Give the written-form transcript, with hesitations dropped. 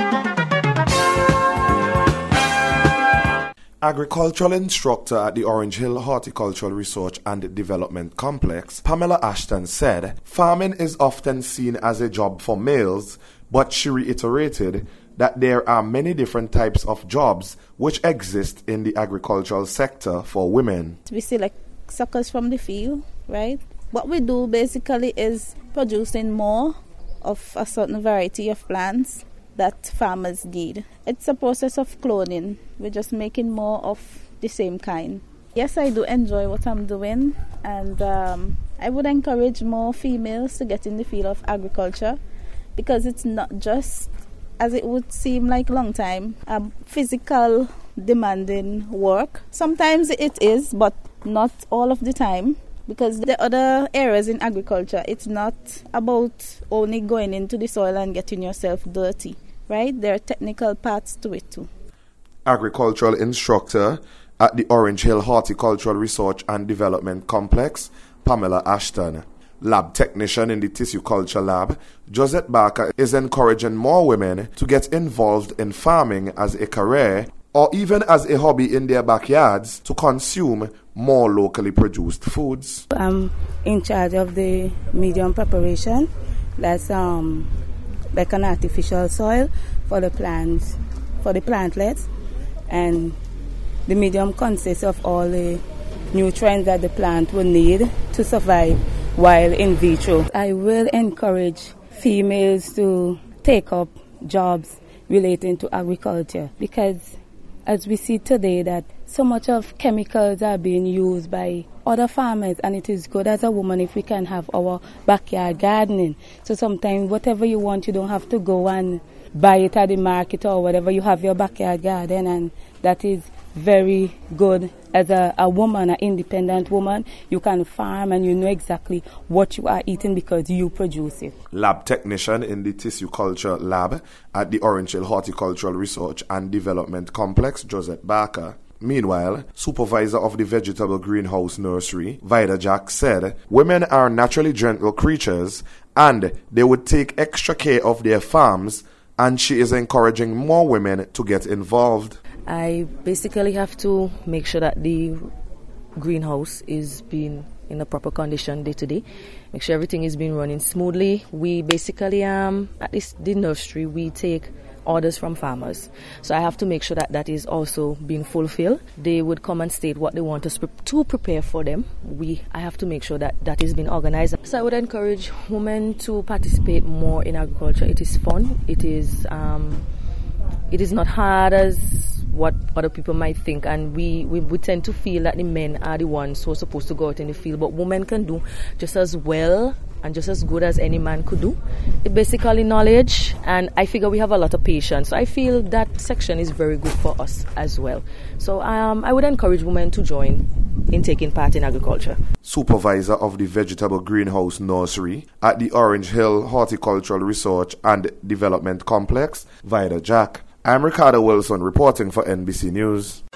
Agricultural instructor at the Orange Hill Horticultural Research and Development Complex, Pamela Ashton said, farming is often seen as a job for males, but she reiterated that there are many different types of jobs which exist in the agricultural sector for women. We see like suckers from the field, right? What we do basically is producing more of a certain variety of plants that farmers need. It's a process of cloning. We're just making more of the same kind. Yes, I do enjoy what I'm doing, and I would encourage more females to get in the field of agriculture, because it's not just, as it would seem like a long time, physical demanding work. Sometimes it is, but not all of the time. Because the other areas in agriculture, it's not about only going into the soil and getting yourself dirty, right? There are technical parts to it too. Agricultural instructor at the Orange Hill Horticultural Research and Development Complex, Pamela Ashton. Lab technician in the tissue culture lab, Josette Barker, is encouraging more women to get involved in farming as a career or even as a hobby in their backyards to consume more locally produced foods. I'm in charge of the medium preparation. That's like an artificial soil for the plants, for the plantlets, and the medium consists of all the nutrients that the plant will need to survive while in vitro. I will encourage females to take up jobs relating to agriculture, because as we see today that so much of chemicals are being used by other farmers, and it is good as a woman if we can have our backyard gardening. So sometimes whatever you want, you don't have to go and buy it at the market or whatever. You have your backyard garden, and that is very good as a woman, an independent woman. You can farm and you know exactly what you are eating because you produce it. Lab technician in the tissue culture lab at the Orange Hill Horticultural Research and Development Complex, Josette Barker. Meanwhile, supervisor of the vegetable greenhouse nursery, Vida Jack, said women are naturally gentle creatures and they would take extra care of their farms, and she is encouraging more women to get involved. I basically have to make sure that the greenhouse is being in a proper condition day to day, make sure everything is being running smoothly. We basically, at least the nursery, we take orders from farmers. So I have to make sure that that is also being fulfilled. They would come and state what they want us to prepare for them. I have to make sure that that is being organized. So I would encourage women to participate more in agriculture. It is fun. It is not hard as what other people might think, and we tend to feel that the men are the ones who are supposed to go out in the field, but women can do just as well and just as good as any man could do. It's basically knowledge, and I figure we have a lot of patience. So I feel that section is very good for us as well. So I would encourage women to join in taking part in agriculture. Supervisor of the vegetable greenhouse nursery at the Orange Hill Horticultural Research and Development Complex, Vida Jack. I'm Ricardo Wilson reporting for NBC News.